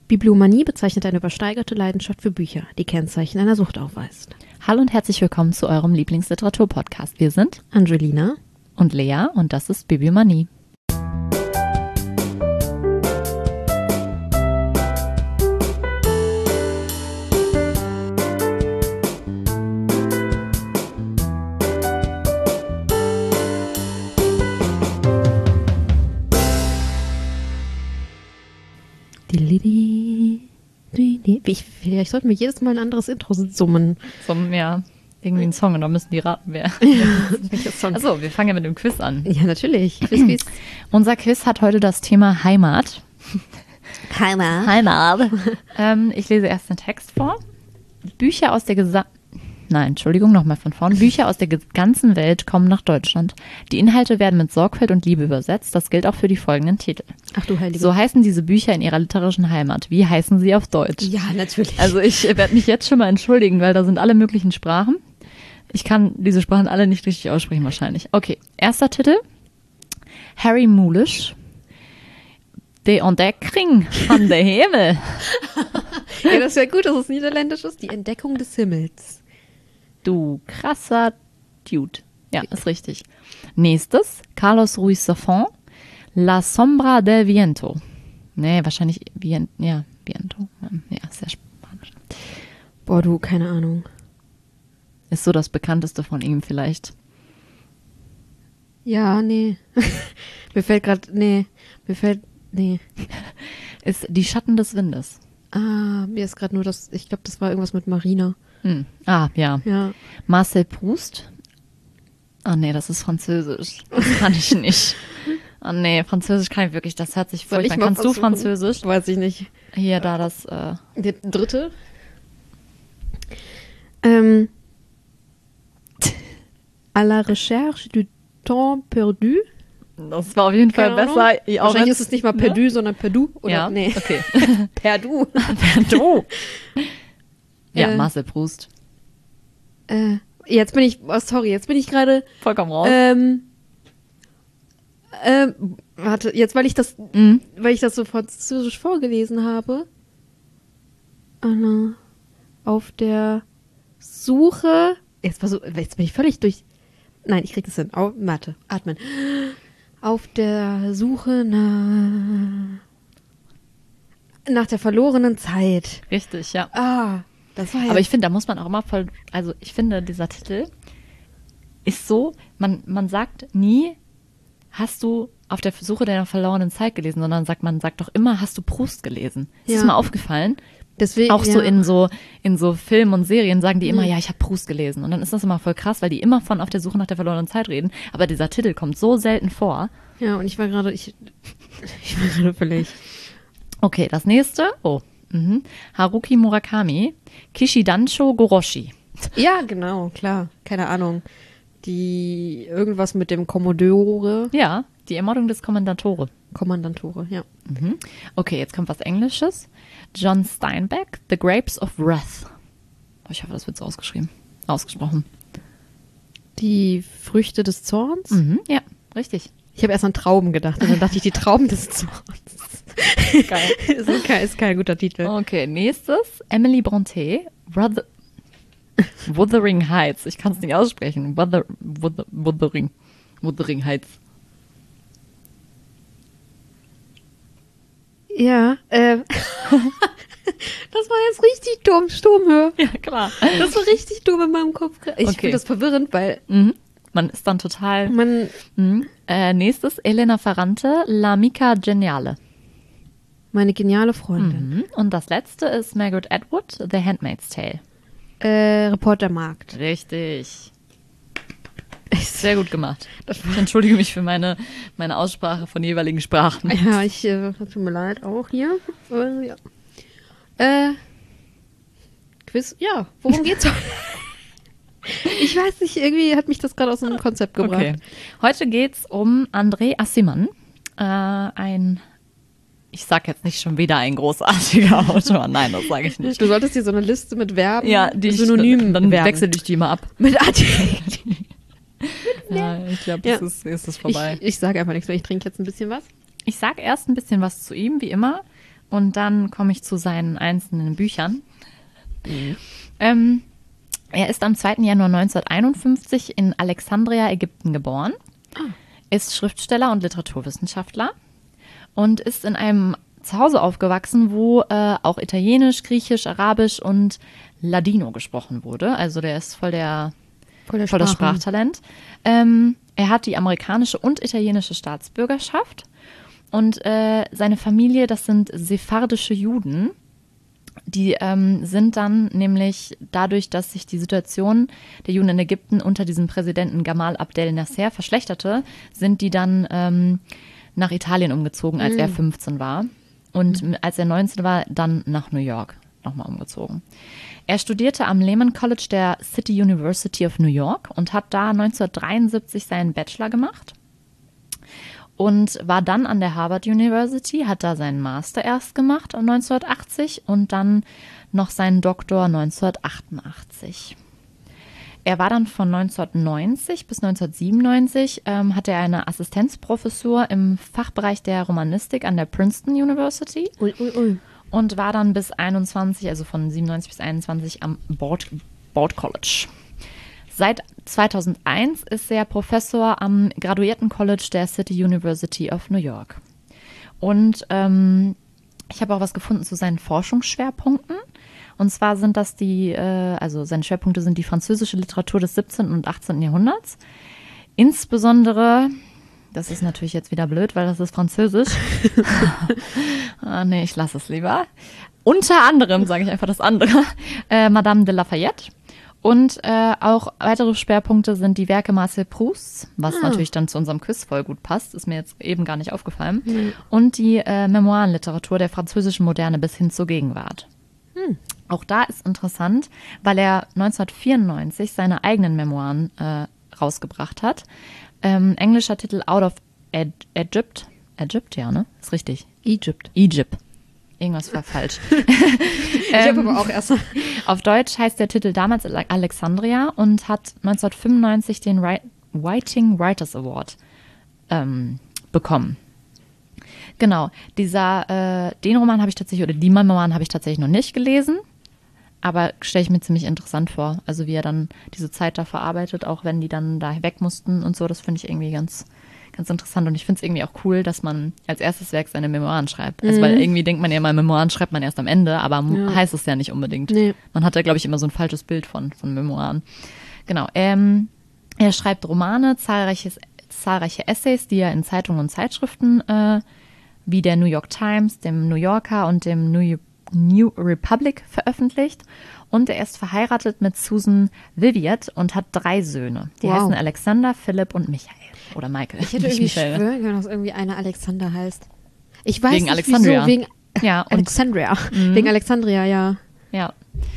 Bibliomanie bezeichnet eine übersteigerte Leidenschaft für Bücher, die Kennzeichen einer Sucht aufweist. Hallo und herzlich willkommen zu eurem Lieblingsliteratur-Podcast. Wir sind Angelina und Lea und das ist Bibliomanie. Vielleicht sollten wir jedes Mal ein anderes Intro summen. Ja, irgendwie ein Song und dann müssen die raten, wer. Achso, wir fangen ja mit dem Quiz an. Ja, natürlich. Quiz. Unser Quiz hat heute das Thema Heimat. Heimat. Ich lese erst den Text vor. Bücher aus der nochmal von vorn. Bücher aus der ganzen Welt kommen nach Deutschland. Die Inhalte werden mit Sorgfalt und Liebe übersetzt. Das gilt auch für die folgenden Titel. Ach du Heilige. So heißen diese Bücher in ihrer literarischen Heimat. Wie heißen sie auf Deutsch? Ja, natürlich. Also ich werde mich jetzt schon mal entschuldigen, weil da sind alle möglichen Sprachen. Ich kann diese Sprachen alle nicht richtig aussprechen wahrscheinlich. Okay, erster Titel. Harry Mulisch. Die Ontdekking van de Himmel. Ja, das wäre gut, dass es niederländisch ist. Die Entdeckung des Himmels. Du krasser Dude. Ja, ist richtig. Nächstes, Carlos Ruiz Zafón, La Sombra del Viento. Nee, wahrscheinlich Viento. Ja, sehr spanisch. Boah, du, keine Ahnung. Ist so das bekannteste von ihm vielleicht. Ja, nee. Nee. Ist Die Schatten des Windes. Mir ist gerade nur ich glaube, das war irgendwas mit Marina. Ja. Marcel Proust. Nee, das ist Französisch. Das kann ich nicht. Französisch kann ich wirklich, das hört sich furchtbar. Kannst du Französisch? Weiß ich nicht. Hier, da das... Der dritte? À la recherche du temps perdu. Das war auf jeden Fall besser. Wahrscheinlich ist es nicht mal perdu, sondern perdu. Oder? Ja, nee. Okay. Perdu. Perdu. Ja, Marcel Proust. Jetzt bin ich gerade... Vollkommen raus. Warte, jetzt, weil ich das so französisch vorgelesen habe. Auf der Suche... Jetzt bin ich völlig durch... Nein, ich krieg das hin. Warte, atmen. Auf der Suche nach der verlorenen Zeit. Richtig, ja. Das war Aber ich finde, da muss man auch immer ich finde, dieser Titel ist so, man sagt nie, hast du auf der Suche der verlorenen Zeit gelesen, sondern man sagt doch immer, hast du Proust gelesen? Ist das mal aufgefallen? Deswegen, auch so in so Filmen und Serien sagen die immer, ja, ich habe Proust gelesen. Und dann ist das immer voll krass, weil die immer von auf der Suche nach der verlorenen Zeit reden. Aber dieser Titel kommt so selten vor. Ja, und ich war gerade völlig... Okay, das nächste. Haruki Murakami, Kishidansho Goroshi. Ja, genau, klar. Keine Ahnung. Die irgendwas mit dem Kommodore. Ja, die Ermordung des Kommandantore, ja. Okay, jetzt kommt was Englisches. John Steinbeck, The Grapes of Wrath. Ich hoffe, das wird so ausgesprochen. Die Früchte des Zorns? Ja, richtig. Ich habe erst an Trauben gedacht und dann dachte ich, die Trauben des Zorns. Geil. ist kein guter Titel. Okay, nächstes. Emily Brontë, Wuthering Heights. Ich kann es nicht aussprechen. Wuthering Heights. Ja, das war jetzt richtig dumm, Sturmhöhe. Ja, klar. Das war richtig dumm in meinem Kopf. Ich finde das verwirrend, weil... Man ist dann total... Nächstes, Elena Ferrante, L'amica geniale. Meine geniale Freundin. Und das letzte ist Margaret Atwood, The Handmaid's Tale. Reportermarkt. Richtig. Sehr gut gemacht. Ich entschuldige mich für meine Aussprache von jeweiligen Sprachen. Ja, tut mir leid, auch hier. Quiz, ja, worum geht's heute? Ich weiß nicht, irgendwie hat mich das gerade aus dem Konzept gebracht. Okay. Heute geht's um André Aciman, ich sag jetzt nicht schon wieder ein großartiger Autor. Nein, das sage ich nicht. Du solltest dir so eine Liste mit Verben, die Synonymen dann Verben. Wechsle ich die immer ab. Mit Adjektiven. Ja, ich glaube, jetzt ist es vorbei. Ich sage einfach nichts mehr. Ich trinke jetzt ein bisschen was. Ich sage erst ein bisschen was zu ihm, wie immer. Und dann komme ich zu seinen einzelnen Büchern. Er ist am 2. Januar 1951 in Alexandria, Ägypten geboren, ist Schriftsteller und Literaturwissenschaftler und ist in einem Zuhause aufgewachsen, wo auch Italienisch, Griechisch, Arabisch und Ladino gesprochen wurde. Also der ist voll das Sprachtalent. Er hat die amerikanische und italienische Staatsbürgerschaft und seine Familie, das sind sephardische Juden. Die sind dann nämlich dadurch, dass sich die Situation der Juden in Ägypten unter diesem Präsidenten Gamal Abdel Nasser verschlechterte, sind die dann nach Italien umgezogen, als er 15 war. Und als er 19 war, dann nach New York nochmal umgezogen. Er studierte am Lehman College der City University of New York und hat da 1973 seinen Bachelor gemacht. Und war dann an der Harvard University, hat da seinen Master erst gemacht 1980 und dann noch seinen Doktor 1988. Er war dann von 1990 bis 1997, hatte er eine Assistenzprofessur im Fachbereich der Romanistik an der Princeton University und war dann bis 21, also von 97 bis 21 am Bard College. Seit 2001 ist er Professor am Graduierten-College der City University of New York. Und ich habe auch was gefunden zu seinen Forschungsschwerpunkten. Und zwar sind das also seine Schwerpunkte sind die französische Literatur des 17. und 18. Jahrhunderts. Insbesondere, das ist natürlich jetzt wieder blöd, weil das ist Französisch. Nee, ich lasse es lieber. Unter anderem, sage ich einfach das andere, Madame de Lafayette. Und auch weitere Schwerpunkte sind die Werke Marcel Prousts, was natürlich dann zu unserem Quiz voll gut passt, ist mir jetzt eben gar nicht aufgefallen. Und die Memoirenliteratur der französischen Moderne bis hin zur Gegenwart. Auch da ist interessant, weil er 1994 seine eigenen Memoiren rausgebracht hat. Englischer Titel Out of Egypt. Egypt, ja, ne? Ist richtig. Egypt. Irgendwas war falsch. Ich habe aber auch erst. Auf Deutsch heißt der Titel damals Alexandria und hat 1995 den Writing Writers Award bekommen. Genau, den Roman habe ich tatsächlich, oder die Memoiren habe ich tatsächlich noch nicht gelesen, aber stelle ich mir ziemlich interessant vor. Also wie er dann diese Zeit da verarbeitet, auch wenn die dann da weg mussten und so, das finde ich irgendwie ganz interessant. Und ich finde es irgendwie auch cool, dass man als erstes Werk seine Memoiren schreibt. Also weil irgendwie denkt man ja immer, Memoiren schreibt man erst am Ende, aber heißt es ja nicht unbedingt. Nee. Man hat ja, glaube ich, immer so ein falsches Bild von Memoiren. Genau. Er schreibt Romane, zahlreiche Essays, die er in Zeitungen und Zeitschriften wie der New York Times, dem New Yorker und dem New Republic veröffentlicht. Und er ist verheiratet mit Susan Viviette und hat 3 Söhne. Die heißen Alexander, Philipp und Michael. Oder Michael. Ich hätte irgendwie schwören können, dass irgendwie einer Alexander heißt. Ich weiß wegen nicht, Alexandria. Wieso, wegen und Alexandria. Wegen Alexandria, ja. Ja.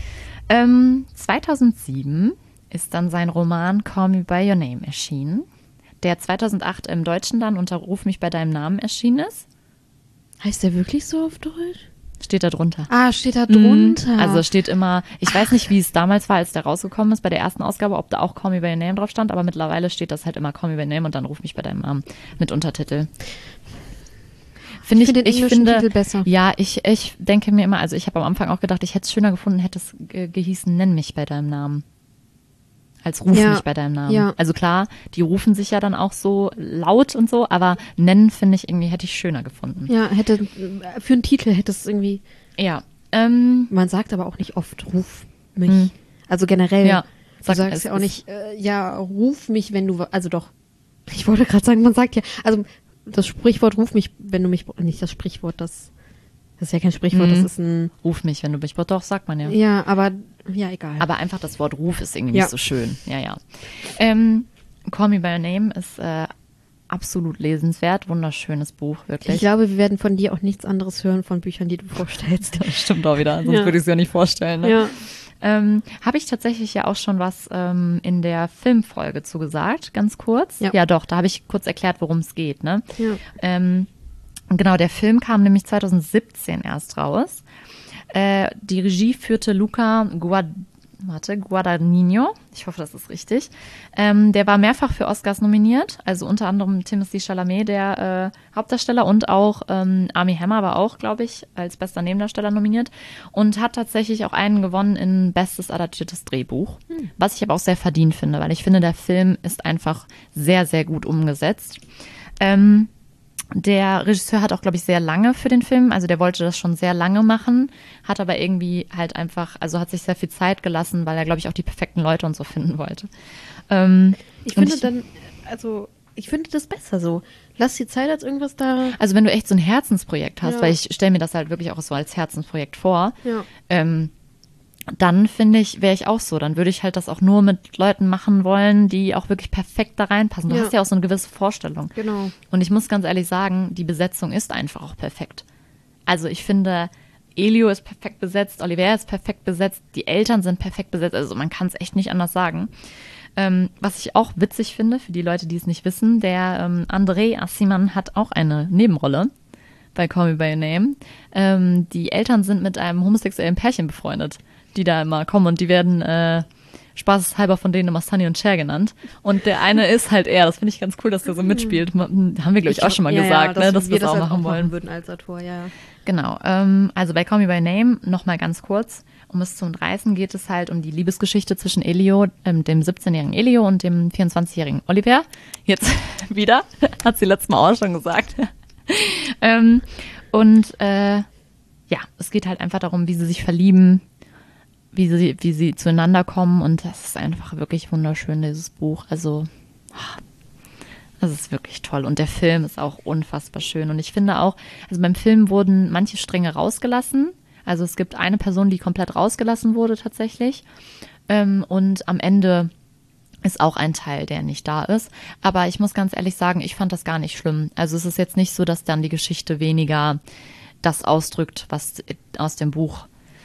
2007 ist dann sein Roman Call Me By Your Name erschienen, der 2008 im Deutschen dann unter Ruf mich bei deinem Namen erschienen ist. Heißt der wirklich so auf Deutsch? Steht da drunter. Ah, steht da drunter. Also steht immer, ich weiß nicht, wie es damals war, als der rausgekommen ist, bei der ersten Ausgabe, ob da auch Call Me By Your Name drauf stand, aber mittlerweile steht das halt immer Call Me By Your Name und dann Ruf mich bei deinem Namen mit Untertitel. Ich finde den englischen Titel besser. Ja, ich denke mir immer, also ich habe am Anfang auch gedacht, ich hätte es schöner gefunden, hätte es gehießen, nenn mich bei deinem Namen. Als ruf mich bei deinem Namen. Ja. Also klar, die rufen sich ja dann auch so laut und so, aber nennen, finde ich, irgendwie hätte ich schöner gefunden. Ja, für einen Titel hätte es irgendwie. Ja. Man sagt aber auch nicht oft, ruf mich. Also generell. Ja. Du sagst ja auch nicht, ruf mich, wenn du, also doch. Ich wollte gerade sagen, man sagt ja, also das Sprichwort ruf mich, wenn du mich, nicht das Sprichwort, das ist ja kein Sprichwort, das ist ein... Ruf mich, wenn du mich brauchst, doch, sagt man ja. Ja, aber, ja, egal. Aber einfach das Wort Ruf ist irgendwie nicht so schön. Ja. Call Me By Your Name ist absolut lesenswert, wunderschönes Buch, wirklich. Ich glaube, wir werden von dir auch nichts anderes hören von Büchern, die du vorstellst. Das stimmt auch wieder, sonst würde ich es ja nicht vorstellen. Ne? Ja. Habe ich tatsächlich ja auch schon was in der Filmfolge zugesagt, ganz kurz. Ja doch, da habe ich kurz erklärt, worum es geht. Ne? Ja. Genau, der Film kam nämlich 2017 erst raus. Die Regie führte Luca Guadagnino. Ich hoffe, das ist richtig. Der war mehrfach für Oscars nominiert. Also unter anderem Timothée Chalamet, der Hauptdarsteller, und auch Armie Hammer war auch, glaube ich, als bester Nebendarsteller nominiert. Und hat tatsächlich auch einen gewonnen in bestes adaptiertes Drehbuch. Was ich aber auch sehr verdient finde, weil ich finde, der Film ist einfach sehr, sehr gut umgesetzt. Der Regisseur hat auch, glaube ich, sehr lange für den Film, also der wollte das schon sehr lange machen, hat aber irgendwie halt einfach, also hat sich sehr viel Zeit gelassen, weil er, glaube ich, auch die perfekten Leute und so finden wollte. Ich finde das besser so. Lass die Zeit als irgendwas da. Also wenn du echt so ein Herzensprojekt hast, weil ich stelle mir das halt wirklich auch so als Herzensprojekt vor, dann finde ich, wäre ich auch so. Dann würde ich halt das auch nur mit Leuten machen wollen, die auch wirklich perfekt da reinpassen. Du hast ja auch so eine gewisse Vorstellung. Genau. Und ich muss ganz ehrlich sagen, die Besetzung ist einfach auch perfekt. Also ich finde, Elio ist perfekt besetzt, Oliver ist perfekt besetzt, die Eltern sind perfekt besetzt. Also man kann es echt nicht anders sagen. Was ich auch witzig finde, für die Leute, die es nicht wissen, der André Assiman hat auch eine Nebenrolle bei Call Me By Your Name. Die Eltern sind mit einem homosexuellen Pärchen befreundet, die da immer kommen, und die werden spaßeshalber von denen immer Sunny und Cher genannt. Und der eine ist halt er. Das finde ich ganz cool, dass der so mitspielt. Haben wir, glaube ich, auch schon mal gesagt, dass wir das auch machen wollen würden als Autor, ja. Genau. Also bei Call Me By Name, nochmal ganz kurz, um es zu umreißen, geht es halt um die Liebesgeschichte zwischen Elio, dem 17-jährigen Elio, und dem 24-jährigen Oliver. Jetzt wieder, hat sie letztes Mal auch schon gesagt. Es geht halt einfach darum, wie sie sich verlieben, wie sie zueinander kommen, und das ist einfach wirklich wunderschön, dieses Buch. Also, das ist wirklich toll, und der Film ist auch unfassbar schön, und ich finde auch, also beim Film wurden manche Stränge rausgelassen, also es gibt eine Person, die komplett rausgelassen wurde tatsächlich, und am Ende ist auch ein Teil, der nicht da ist, aber ich muss ganz ehrlich sagen, ich fand das gar nicht schlimm. Also es ist jetzt nicht so, dass dann die Geschichte weniger das ausdrückt, was aus dem Buch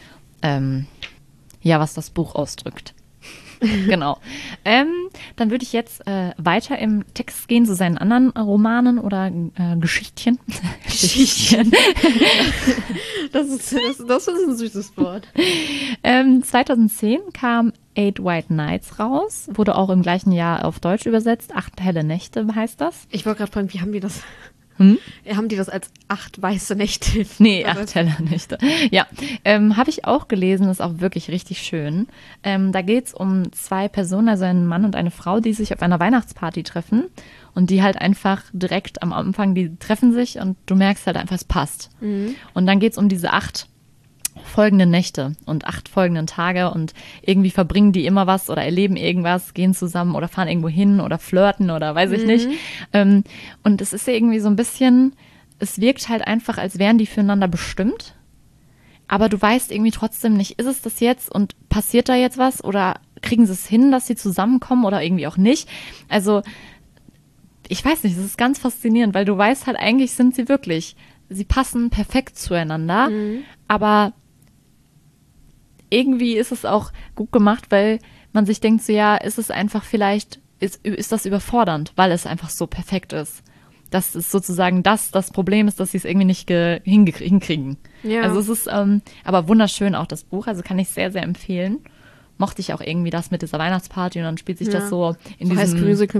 was das Buch ausdrückt. Genau. Dann würde ich jetzt weiter im Text gehen zu seinen anderen Romanen oder Geschichtchen. Geschichtchen. Das ist ein süßes Wort. 2010 kam 8 White Nights raus, wurde auch im gleichen Jahr auf Deutsch übersetzt. 8 helle Nächte heißt das. Ich wollte gerade fragen, wie haben die das? Haben die das als 8 weiße Nächte? Nee, 8 helle Nächte. Ja, habe ich auch gelesen, ist auch wirklich richtig schön. Da geht's um 2 Personen, also einen Mann und eine Frau, die sich auf einer Weihnachtsparty treffen, und die halt einfach direkt am Anfang, die treffen sich und du merkst halt einfach, es passt. Und dann geht's um diese 8 folgenden Nächte und 8 folgenden Tage, und irgendwie verbringen die immer was oder erleben irgendwas, gehen zusammen oder fahren irgendwo hin oder flirten oder weiß ich nicht. Und es ist irgendwie so ein bisschen, es wirkt halt einfach, als wären die füreinander bestimmt, aber du weißt irgendwie trotzdem nicht, ist es das jetzt und passiert da jetzt was oder kriegen sie es hin, dass sie zusammenkommen oder irgendwie auch nicht. Also ich weiß nicht, das ist ganz faszinierend, weil du weißt halt, eigentlich sind sie wirklich, sie passen perfekt zueinander, aber irgendwie ist es auch gut gemacht, weil man sich denkt, so ja, ist es einfach vielleicht, ist das überfordernd, weil es einfach so perfekt ist. Das ist sozusagen das Problem ist, dass sie es irgendwie nicht hinkriegen. Ja. Also es ist aber wunderschön auch das Buch, also kann ich sehr, sehr empfehlen. Mochte ich auch irgendwie das mit dieser Weihnachtsparty, und dann spielt sich das so in diesem... High School Musical.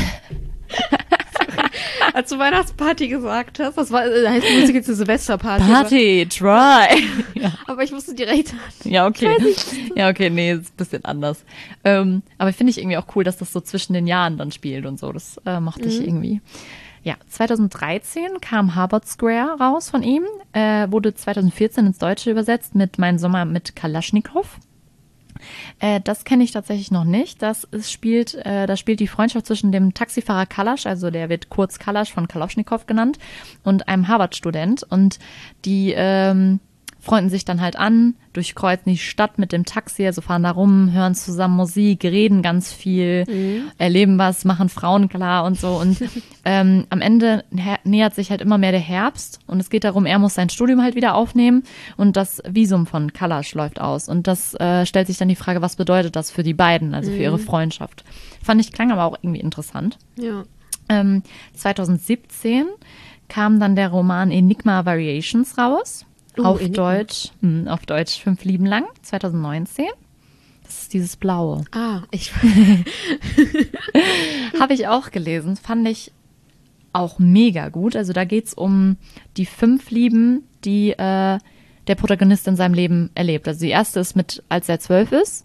Als du Weihnachtsparty gesagt hast, das war High School Musical zur Silvesterparty. Party, try. Ja. Aber ich musste direkt an. Ja, okay. Ja, okay, nee, ist ein bisschen anders. Aber finde ich irgendwie auch cool, dass das so zwischen den Jahren dann spielt und so. Das mochte ich irgendwie. Ja, 2013 kam Harvard Square raus von ihm, wurde 2014 ins Deutsche übersetzt mit Mein Sommer mit Kalaschnikow. Das kenne ich tatsächlich noch nicht. Da spielt die Freundschaft zwischen dem Taxifahrer Kalasch, also der wird kurz Kalasch von Kalaschnikow genannt, und einem Harvard-Student. Und die freunden sich dann halt an, durchkreuzen die Stadt mit dem Taxi, also fahren da rum, hören zusammen Musik, reden ganz viel, erleben was, machen Frauen klar und so. Und am Ende nähert sich halt immer mehr der Herbst, und es geht darum, er muss sein Studium halt wieder aufnehmen, und das Visum von Kalasch läuft aus. Und das stellt sich dann die Frage, was bedeutet das für die beiden, also für ihre Freundschaft. Klang aber auch irgendwie interessant. Ja. 2017 kam dann der Roman Enigma Variations raus. Auf Deutsch 5 Lieben lang, 2019. Das ist dieses Blaue. Ich habe ich auch gelesen, fand ich auch mega gut. Also da geht es um die 5 Lieben, die der Protagonist in seinem Leben erlebt. Also die erste ist als er 12 ist.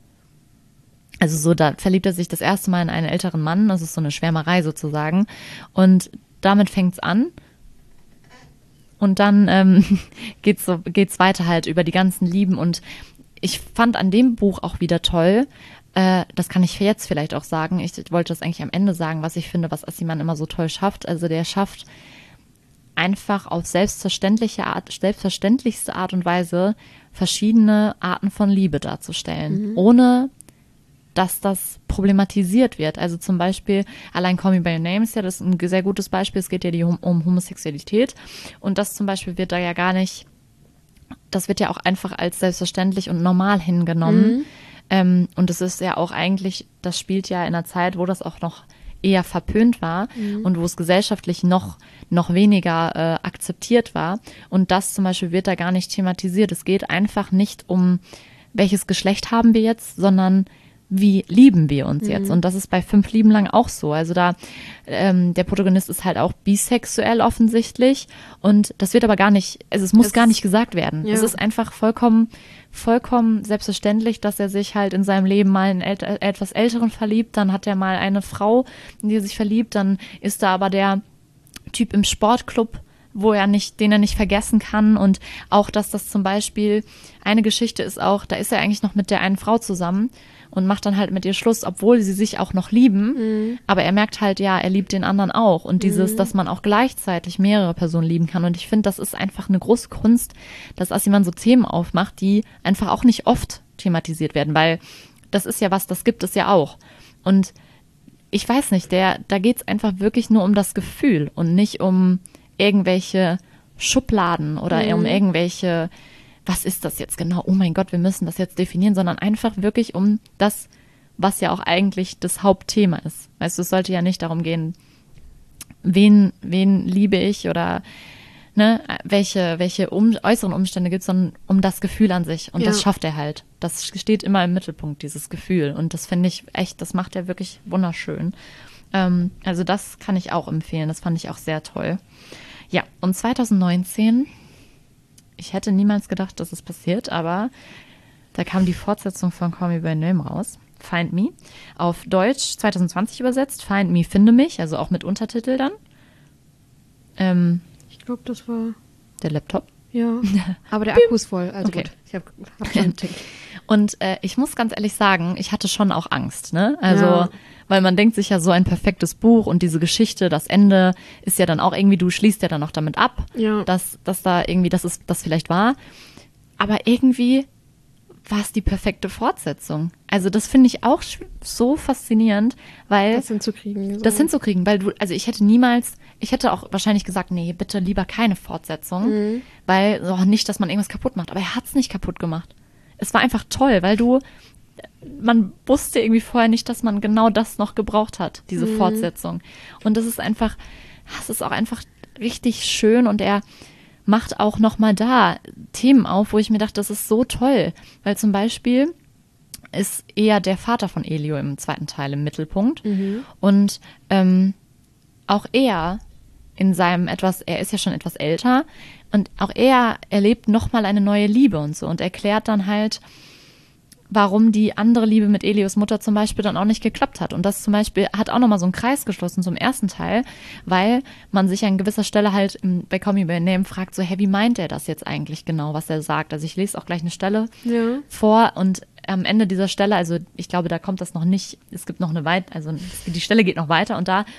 Also so, da verliebt er sich das erste Mal in einen älteren Mann. Das ist so eine Schwärmerei sozusagen. Und damit fängt es an. Und dann geht's weiter halt über die ganzen Lieben. Und ich fand an dem Buch auch wieder toll, das kann ich jetzt vielleicht auch sagen, ich wollte das eigentlich am Ende sagen, was ich finde, was Aciman immer so toll schafft. Also der schafft einfach auf selbstverständlichste Art und Weise verschiedene Arten von Liebe darzustellen, ohne dass das problematisiert wird. Also zum Beispiel, allein Call Me By Your Name ist ja das ein sehr gutes Beispiel. Es geht ja um Homosexualität. Und das zum Beispiel wird da ja gar nicht, das wird ja auch einfach als selbstverständlich und normal hingenommen. Und es ist ja auch eigentlich, das spielt ja in einer Zeit, wo das auch noch eher verpönt war und wo es gesellschaftlich noch weniger akzeptiert war. Und das zum Beispiel wird da gar nicht thematisiert. Es geht einfach nicht um, welches Geschlecht haben wir jetzt, sondern wie lieben wir uns jetzt? Und das ist bei 5 Lieben lang auch so. Also da, der Protagonist ist halt auch bisexuell offensichtlich und das wird aber gar nicht, also es muss gar nicht gesagt werden. Ja. Es ist einfach vollkommen selbstverständlich, dass er sich halt in seinem Leben mal in etwas Älteren verliebt, dann hat er mal eine Frau, in die er sich verliebt, dann ist da aber der Typ im Sportclub, den er nicht vergessen kann und auch, dass das zum Beispiel, eine Geschichte ist auch, da ist er eigentlich noch mit der einen Frau zusammen und macht dann halt mit ihr Schluss, obwohl sie sich auch noch lieben, aber er merkt halt, ja, er liebt den anderen auch und dass man auch gleichzeitig mehrere Personen lieben kann und ich finde, das ist einfach eine große Kunst, dass Aciman so Themen aufmacht, die einfach auch nicht oft thematisiert werden, weil das ist ja was, das gibt es ja auch und ich weiß nicht, da geht es einfach wirklich nur um das Gefühl und nicht um irgendwelche Schubladen oder um irgendwelche, was ist das jetzt genau? Oh mein Gott, wir müssen das jetzt definieren, sondern einfach wirklich um das, was ja auch eigentlich das Hauptthema ist. Weißt du, es sollte ja nicht darum gehen, wen liebe ich oder ne, welche äußeren Umstände gibt es, sondern um das Gefühl an sich. Und das schafft er halt. Das steht immer im Mittelpunkt, dieses Gefühl. Und das finde ich echt, das macht er wirklich wunderschön. Also das kann ich auch empfehlen. Das fand ich auch sehr toll. Ja, und 2019, ich hätte niemals gedacht, dass es passiert, aber da kam die Fortsetzung von Call Me By Your Name raus. Find Me. Auf Deutsch 2020 übersetzt. Find Me, finde mich. Also auch mit Untertitel dann. Ich glaube, das war der Laptop. Ja, aber der Akku ist voll. Also okay. Gut, ich hab schon getippt. Und ich muss ganz ehrlich sagen, ich hatte schon auch Angst, ne? Also, weil man denkt sich ja so ein perfektes Buch und diese Geschichte, das Ende ist ja dann auch irgendwie, du schließt ja dann noch damit ab, dass da irgendwie, das vielleicht war. Aber irgendwie war es die perfekte Fortsetzung. Also das finde ich auch so faszinierend, weil das hinzukriegen, weil ich hätte auch wahrscheinlich gesagt, nee, bitte lieber keine Fortsetzung, weil nicht, dass man irgendwas kaputt macht. Aber er hat es nicht kaputt gemacht. Es war einfach toll, weil man wusste irgendwie vorher nicht, dass man genau das noch gebraucht hat, diese Fortsetzung. Und es ist auch einfach richtig schön und er macht auch nochmal da Themen auf, wo ich mir dachte, das ist so toll. Weil zum Beispiel ist eher der Vater von Elio im zweiten Teil im Mittelpunkt. Und auch er er ist ja schon etwas älter und auch er erlebt nochmal eine neue Liebe und so und erklärt dann halt, warum die andere Liebe mit Elios Mutter zum Beispiel dann auch nicht geklappt hat. Und das zum Beispiel hat auch nochmal so einen Kreis geschlossen zum ersten Teil, weil man sich an gewisser Stelle halt bei Call Me By Your Name fragt, so, wie meint er das jetzt eigentlich genau, was er sagt? Also ich lese auch gleich eine Stelle vor und am Ende dieser Stelle, also ich glaube, da kommt das noch nicht, es gibt noch die Stelle geht noch weiter und da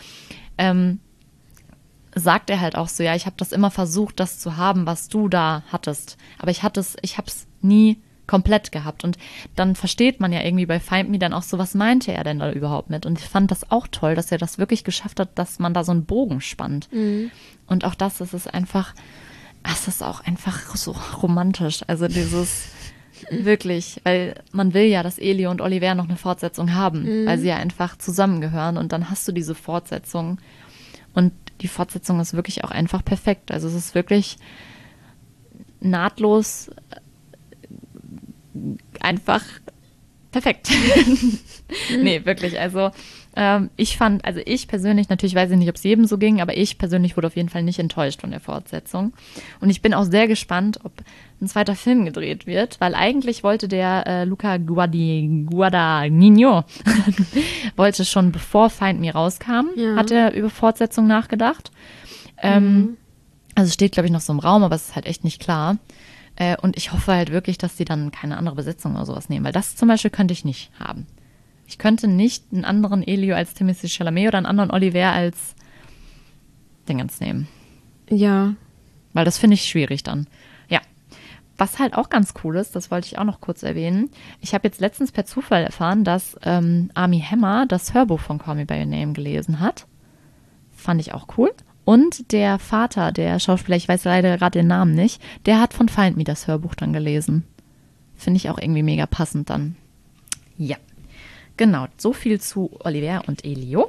sagt er halt auch so, ich habe das immer versucht, das zu haben, was du da hattest. Aber ich habe es nie komplett gehabt. Und dann versteht man ja irgendwie bei Find Me dann auch so, was meinte er denn da überhaupt mit? Und ich fand das auch toll, dass er das wirklich geschafft hat, dass man da so einen Bogen spannt. Und auch es ist auch einfach so romantisch. Also dieses wirklich, weil man will ja, dass Elio und Oliver noch eine Fortsetzung haben, weil sie ja einfach zusammengehören und dann hast du diese Fortsetzung und die Fortsetzung ist wirklich auch einfach perfekt. Also es ist wirklich nahtlos einfach perfekt. Nee, wirklich, also ich persönlich, natürlich weiß ich nicht, ob es jedem so ging, aber ich persönlich wurde auf jeden Fall nicht enttäuscht von der Fortsetzung. Und ich bin auch sehr gespannt, ob ein zweiter Film gedreht wird, weil eigentlich wollte der Luca Guadagnino wollte schon bevor Find Me rauskam, hat er über Fortsetzung nachgedacht. Also steht, glaube ich, noch so im Raum, aber es ist halt echt nicht klar. Und ich hoffe halt wirklich, dass die dann keine andere Besetzung oder sowas nehmen, weil das zum Beispiel könnte ich nicht haben. Ich könnte nicht einen anderen Elio als Timothée Chalamet oder einen anderen Oliver als Dingens nehmen. Ja. Weil das finde ich schwierig dann. Ja. Was halt auch ganz cool ist, das wollte ich auch noch kurz erwähnen. Ich habe jetzt letztens per Zufall erfahren, dass Armie Hammer das Hörbuch von Call Me By Your Name gelesen hat. Fand ich auch cool. Und der Vater, der Schauspieler, ich weiß leider gerade den Namen nicht, der hat von Find Me das Hörbuch dann gelesen. Finde ich auch irgendwie mega passend dann. Ja. Genau, so viel zu Oliver und Elio.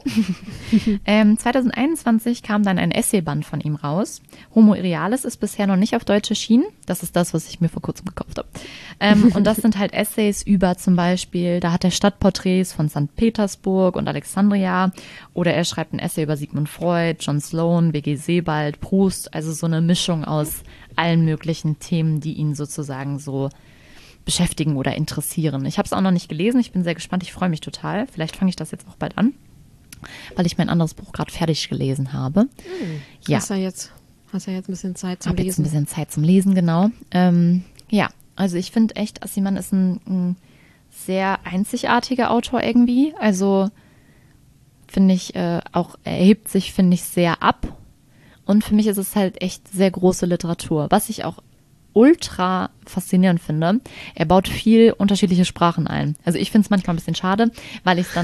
2021 kam dann ein Essayband von ihm raus. Homo Idealis ist bisher noch nicht auf Deutsch erschienen. Das ist das, was ich mir vor kurzem gekauft habe. Und das sind halt Essays über zum Beispiel, da hat er Stadtporträts von St. Petersburg und Alexandria. Oder er schreibt ein Essay über Sigmund Freud, John Sloan, W.G. Sebald, Proust. Also so eine Mischung aus allen möglichen Themen, die ihn sozusagen so beschäftigen oder interessieren. Ich habe es auch noch nicht gelesen. Ich bin sehr gespannt. Ich freue mich total. Vielleicht fange ich das jetzt auch bald an, weil ich mein anderes Buch gerade fertig gelesen habe. Ja. Hast ja jetzt ein bisschen Zeit zum Lesen. Jetzt ein bisschen Zeit zum Lesen, genau. Ja, also ich finde echt, Aciman ist ein sehr einzigartiger Autor irgendwie. Also finde ich auch, er hebt sich, finde ich, sehr ab. Und für mich ist es halt echt sehr große Literatur, was ich auch ultra faszinierend finde. Er baut viel unterschiedliche Sprachen ein. Also ich finde es manchmal ein bisschen schade, weil ich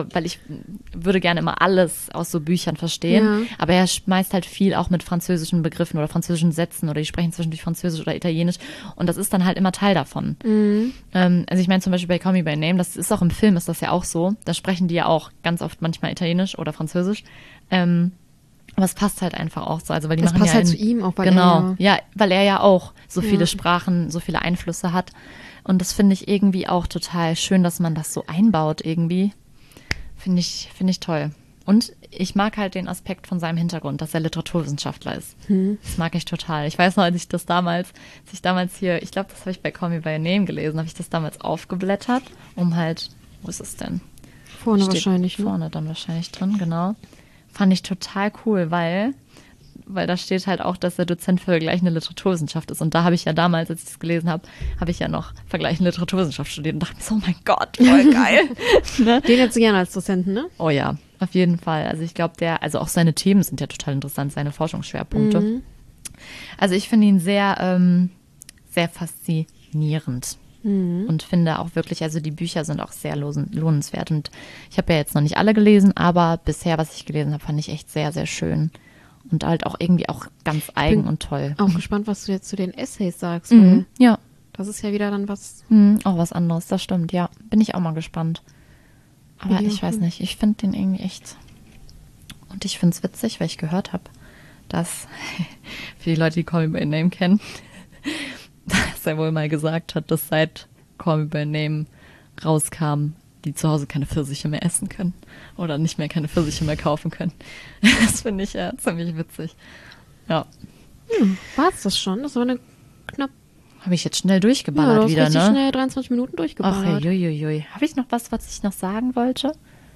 würde gerne immer alles aus so Büchern verstehen, aber er schmeißt halt viel auch mit französischen Begriffen oder französischen Sätzen oder die sprechen zwischendurch Französisch oder Italienisch und das ist dann halt immer Teil davon. Also ich meine zum Beispiel bei Call Me By Name, das ist auch im Film, ist das ja auch so, da sprechen die ja auch ganz oft manchmal Italienisch oder Französisch. Aber es passt halt einfach auch so. Also, weil die das machen passt ja halt zu ihm auch, weil weil er ja auch so viele Sprachen, so viele Einflüsse hat. Und das finde ich irgendwie auch total schön, dass man das so einbaut irgendwie. Finde ich toll. Und ich mag halt den Aspekt von seinem Hintergrund, dass er Literaturwissenschaftler ist. Das mag ich total. Ich weiß noch, als ich damals hier, ich glaube, das habe ich bei Call Me By Your Name gelesen, habe ich das damals aufgeblättert, um halt, wo ist es denn? Vorne wahrscheinlich. Vorne dann wahrscheinlich drin, genau. Fand ich total cool, weil da steht halt auch, dass er Dozent für vergleichende Literaturwissenschaft ist. Und da habe ich ja damals, als ich das gelesen habe, habe ich ja noch vergleichende Literaturwissenschaft studiert und dachte mir so, oh mein Gott, voll geil. Ne? Den hättest du gerne als Dozenten, ne? Oh ja, auf jeden Fall. Also ich glaube, also auch seine Themen sind ja total interessant, seine Forschungsschwerpunkte. Also ich finde ihn sehr, sehr faszinierend. Und finde auch wirklich, also die Bücher sind auch sehr lohnenswert. Und ich habe ja jetzt noch nicht alle gelesen, aber bisher, was ich gelesen habe, fand ich echt sehr, sehr schön. Und halt auch irgendwie auch ganz eigen und toll. Auch gespannt, was du jetzt zu den Essays sagst. Ja. Das ist ja wieder dann was. Auch was anderes, das stimmt, ja. Bin ich auch mal gespannt. Aber ich weiß nicht, ich finde den irgendwie echt. Und ich finde es witzig, weil ich gehört habe, dass, für die Leute, die Call Me By Name kennen, dass er wohl mal gesagt hat, dass seit Call Me By Name rauskam, die zu Hause keine Pfirsiche mehr essen können oder nicht mehr keine Pfirsiche mehr kaufen können. Das finde ich ja ziemlich witzig. Ja. War es das schon? Das war eine knapp. Habe ich jetzt schnell durchgeballert wieder, ne? Schnell 23 Minuten durchgeballert. Ach, juiuiui. Habe ich noch was ich noch sagen wollte?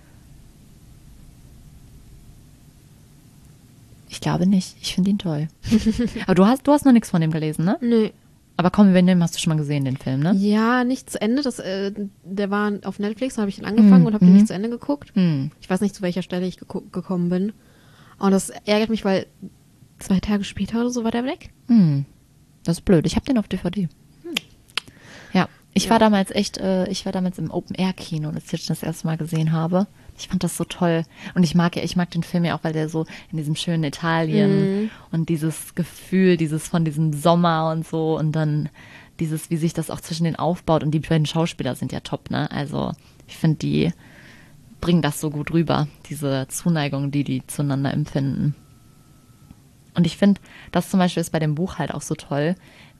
Ich glaube nicht. Ich finde ihn toll. Aber du hast noch nichts von dem gelesen, ne? Nee. Aber Call Me By Name hast du schon mal gesehen, den Film, ne? Ja, nicht zu Ende. Der war auf Netflix, da habe ich ihn angefangen und habe den nicht zu Ende geguckt. Ich weiß nicht, zu welcher Stelle ich gekommen bin. Und das ärgert mich, weil 2 Tage später oder so war der weg. Das ist blöd. Ich habe den auf DVD. Ja, ich war damals im Open-Air-Kino, als ich das erste Mal gesehen habe. Ich fand das so toll. Und ich mag den Film ja auch, weil der so in diesem schönen Italien und dieses Gefühl, von diesem Sommer und so und dann dieses, wie sich das auch zwischen denen aufbaut. Und die beiden Schauspieler sind ja top, ne? Also ich finde, die bringen das so gut rüber, diese Zuneigung, die zueinander empfinden. Und ich finde, das zum Beispiel ist bei dem Buch halt auch so toll,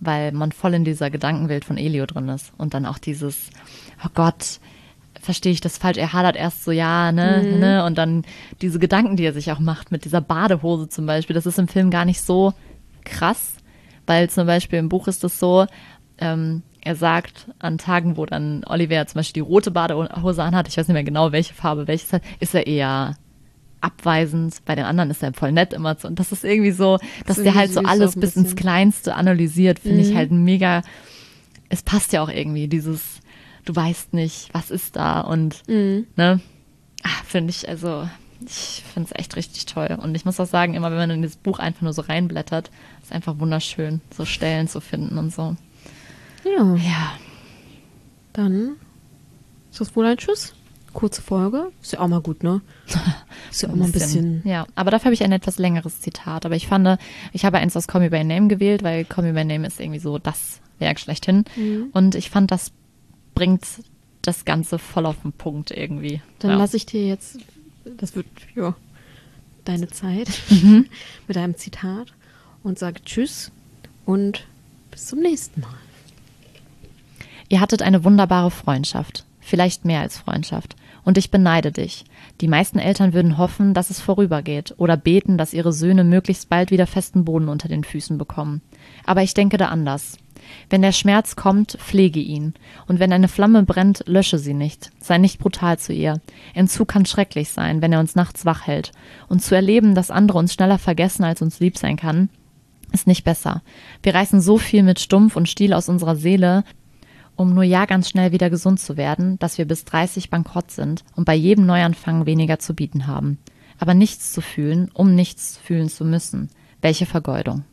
weil man voll in dieser Gedankenwelt von Elio drin ist. Und dann auch dieses, oh Gott, verstehe ich das falsch? Er hadert erst so, ja, ne? Und dann diese Gedanken, die er sich auch macht mit dieser Badehose zum Beispiel. Das ist im Film gar nicht so krass, weil zum Beispiel im Buch ist es so, er sagt an Tagen, wo dann Oliver zum Beispiel die rote Badehose anhat, ich weiß nicht mehr genau, welche Farbe welches hat, ist er eher abweisend. Bei den anderen ist er voll nett immer. Und das ist irgendwie so, dass der halt so alles bis ins Kleinste analysiert, finde ich halt mega, es passt ja auch irgendwie, dieses, du weißt nicht, was ist da und, ne, finde ich, also, ich finde es echt richtig toll. Und ich muss auch sagen, immer wenn man in das Buch einfach nur so reinblättert, ist einfach wunderschön, so Stellen zu finden und so. Ja. Dann ist das wohl ein Tschüss. Kurze Folge. Ist ja auch mal gut, ne? Ist ja auch mal ein bisschen. Ja, aber dafür habe ich ein etwas längeres Zitat. Aber ich fand, ich habe eins aus Call Me By Name gewählt, weil Call Me By Name ist irgendwie so das Werk schlechthin. Und ich fand, das bringt das Ganze voll auf den Punkt irgendwie. Dann lasse ich dir jetzt, das wird, deine Zeit mit deinem Zitat und sage Tschüss und bis zum nächsten Mal. Ihr hattet eine wunderbare Freundschaft, vielleicht mehr als Freundschaft. Und ich beneide dich. Die meisten Eltern würden hoffen, dass es vorübergeht oder beten, dass ihre Söhne möglichst bald wieder festen Boden unter den Füßen bekommen. Aber ich denke da anders. Wenn der Schmerz kommt, pflege ihn. Und wenn eine Flamme brennt, lösche sie nicht. Sei nicht brutal zu ihr. Entzug kann schrecklich sein, wenn er uns nachts wach hält. Und zu erleben, dass andere uns schneller vergessen, als uns lieb sein kann, ist nicht besser. Wir reißen so viel mit Stumpf und Stiel aus unserer Seele, um nur ganz schnell wieder gesund zu werden, dass wir bis 30 bankrott sind und bei jedem Neuanfang weniger zu bieten haben. Aber nichts zu fühlen, um nichts fühlen zu müssen. Welche Vergeudung.